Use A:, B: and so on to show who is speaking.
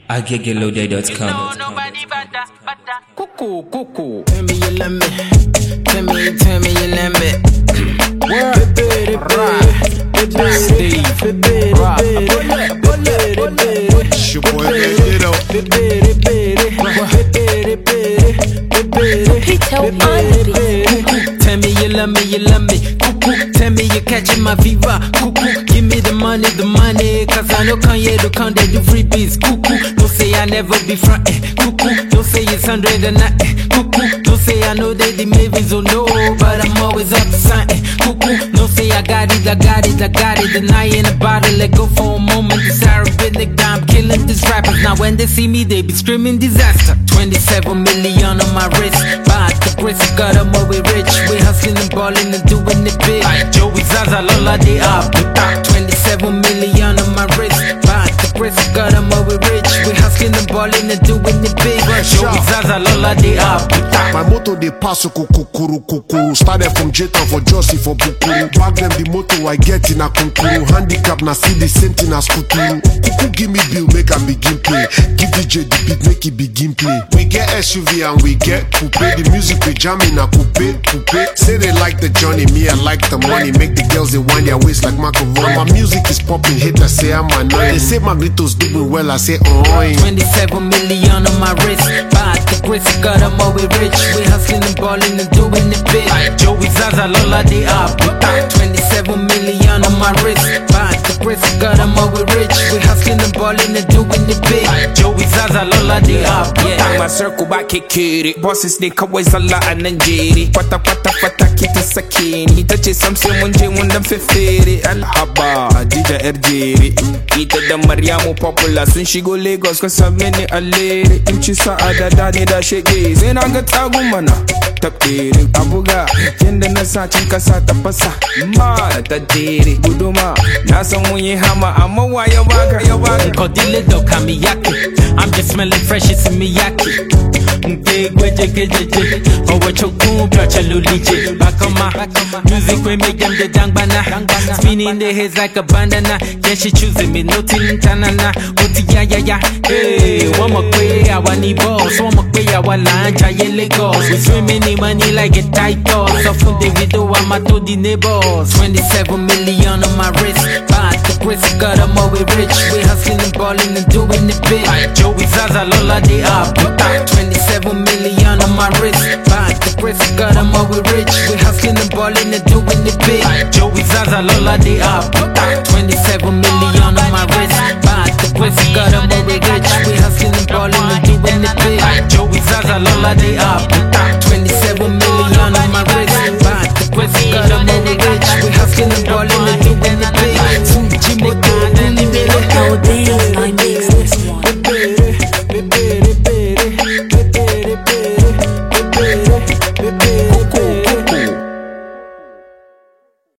A: agegelode.com.
B: Cuckoo. Tell me you love me. Tell me you love me.
C: It's your boy Bandito.
B: Tell me you love me. Cuckoo. Tell me you're catching my fever. Cuckoo. Give me the money. Cause I know Kanye do count they do free beats. Cuckoo. Don't say I never be frontin'. Cuckoo. Don't say it's 100 a night. Cuckoo. Don't say I know they the maybes or no, but I'm always up to something. Cuckoo. Don't say I got it. Denying about it. Let go for a moment. This Arabic guy, I'm killing these rappers. Now when they see me, they be screaming disaster. 27 million on my wrist. But the grace of God, I'm always rich. We hustling and balling and doing it big. Joey Zaza, Lola, they up. 27 million on my wrist. But the grace of God, I'm always rich. We hustling and balling and doing it big. Joey Zaza, Lola, they up.
C: My moto they pass kukuru. Started from J-Town for Josie for Bukuru. Back them the moto I get in a kunkuru. Handicap na see the same thing as Kuturu. Kuku give me bill, make a begin play. Give DJ the beat, make it begin play. We get SUV and we get coupe. The music we jam in a coupe. Say they like the Johnny, me I like the money. Make the girls they wind their waist like Macaroni. My music is popping, haters say I'm annoying. They say Magneto's doing well, I say
B: 27 million on my wrist. But the grace of God, I'm always rich. We hustling and balling and doing it big. Joey Zaza, Lola, they up. 27 million on my wrist. But the grace of God, I'm always rich. We hustling and balling and doing it big. Joey Zaza, Lola, they up.
D: Yeah. My circle back kiri. Bosses they kawai zalla a Nigeria. Kwata kita sakini. Tace samse mun je mun dan fefere. Alhaba Dija Erjeri. Ita da Maryamu popular sun shigo Lagos kasa mini alere. In ci sa'ada da ne da shege. Sai na ga tagun mana. Tabere abuga. Yanda na sa cin kasa ta fasa. Ma ta dere guduma. Na san mun yi hama amma wa ya baka.
B: Kodile do kamiyaki. I'm just smelling fresh, it's Miyaki. Owe chokun pracha lulije. Back on my music we make them the dangbana. Spinning the heads like a bandana. Yeah, she choosing me, no tin tanana. Oti ya. Hey, one more way, I want the boss. One more way, I want lunch, I Lagos. We swimming in money like a tight toss. So from the video, I'm at the neighbors. 27 million on my wrist. But the grace of God, I'm always rich. We hustling and balling and doing it big. Joey Zaza, Lola, they up. 27 million on my wrist. But the grace of God, I'm always rich. We hustling and balling and doing it big. Joey Zaza, Lola, they up. 27 million on my wrist. But the grace of God, I'm always rich. We hustling and balling and doing it big. Joey Zaza, Lola, they up.